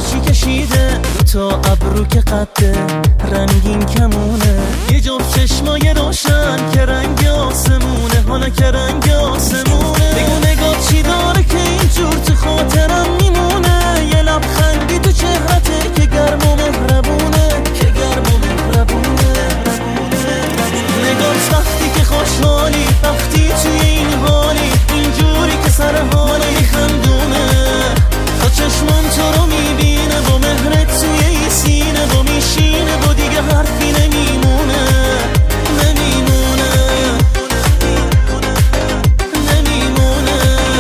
نقاشی کشیده تو ابرو که قده رنگین کمونه، یه جفت چشمای روشن که رنگ آسمونه، حالا که رنگ آسمونه. بگو نگاه چی داره که اینجور تو خاطرم میمونه، یه لبخندی تو چهرته که گرم و مهربونه، که گرم و مهربونه. نگاه وقتی که خوشحالی، وقتی توی این حالی، اینجوری که سر حالا میخندونه، تا چشمم تو رو میبینه با مهرت توی این سینه، با میشینه با دیگه حرفی نمیمونه، نمیمونه، نمیمونه،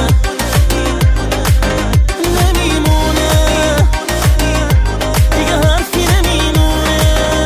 نمیمونه، دیگه حرفی نمیمونه.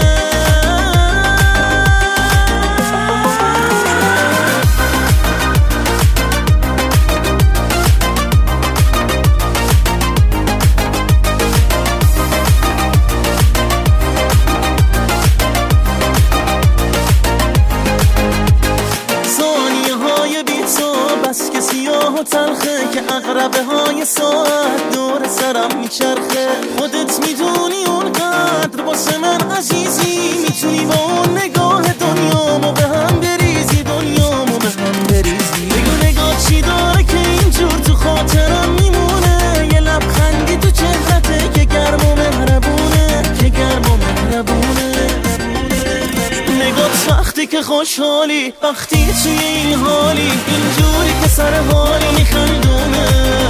بس که سیاه و تلخه که عقربه های ساعت دور سرم میچرخه، خودت میدونی اونقدر واسه من عزیزی، میتونی با اون نگاه دنیامو به هم بریزی، دنیامو به هم بریزی. بگو نگاه چی داره که اینجور تو خاطرم میمونه، یه لبخندی تو چهرته که گرم و مهربونه، که گرم و مهربونه. نگاه وقتی که خوشحالی، وقتی توی این حالی، اینجوری که سر حالی میخندونه.